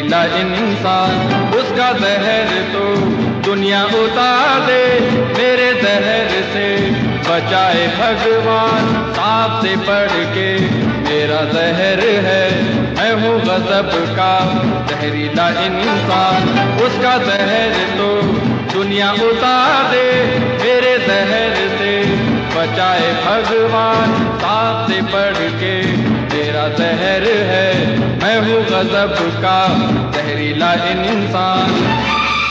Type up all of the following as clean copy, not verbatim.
जहरीला इंसान, उसका जहर तो दुनिया उतार दे, मेरे जहर से बचाए भगवान। सांप से बढ़ के मेरा जहर है, मैं हूँ गजब का जहरीला इंसान, उसका जहर तो दुनिया उतार दे, मेरे जहर से बचाए भगवान। सांप से बढ़ के मेरा जहर है, मैं हूँ गजब का जहरीला इंसान।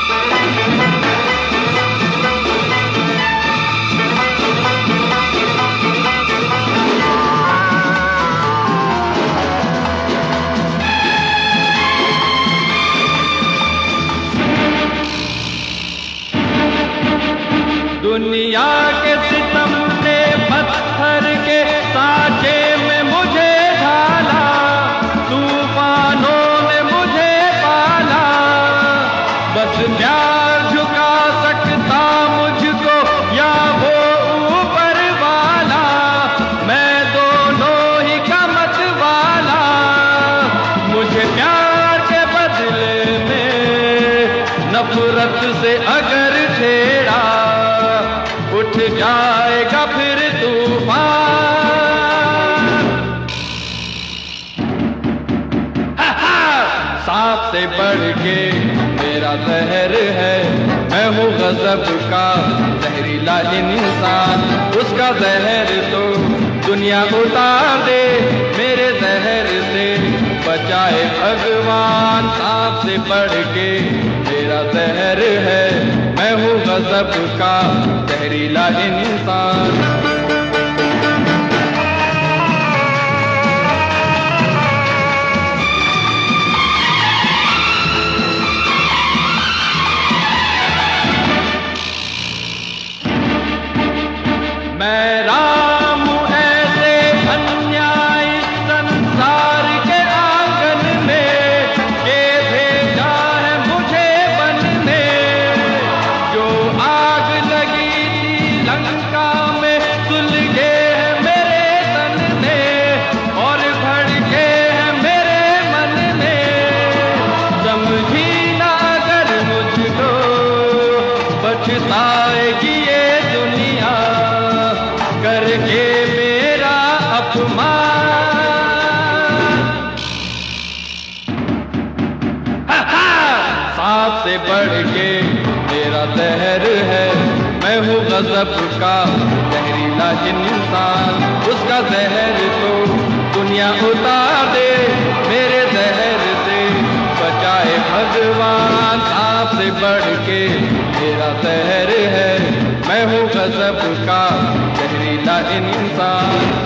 दुनिया के सितम ने पत्थर के सांचे में मुझे ढाला, तूफानों ने मुझे पाला, बस प्यार झुका सकता मुझको या वो ऊपर वाला, मैं दोनों ही का मत वाला। मुझे प्यार के बदले में नफरत से अगर छेड़ा, उठ जाएगा फिर तूफान। सांप से बढ़ के मेरा जहर है, मैं हूँ गजब का जहरीला इंसान, उसका जहर तो दुनिया उतार दे, मेरे जहर से बचाए भगवान। सांप से बढ़ के मेरा जहर है, मैं हूँ गजब का जहरीला इंसान। मैं राम हूँ ऐसे अन्यायी संसार के आंगन में, के भेजा है मुझे बनने, जो आग लगी थी लंका में सुलगे है मेरे तन में, और भड़के है मेरे मन में। समझी ना अगर मुझको बचताएगी ये दुनिया, करके मेरा अपमान। सांप से बढ़ के मेरा जहर है, मैं हूँ गजब का जहरीला इंसान, उसका जहर तो दुनिया उतार दे, मेरे जहर से बचाए भगवान। सांप से बढ़ के मेरा जहर है, मैं हूँ गजब का जहरीला इंसान।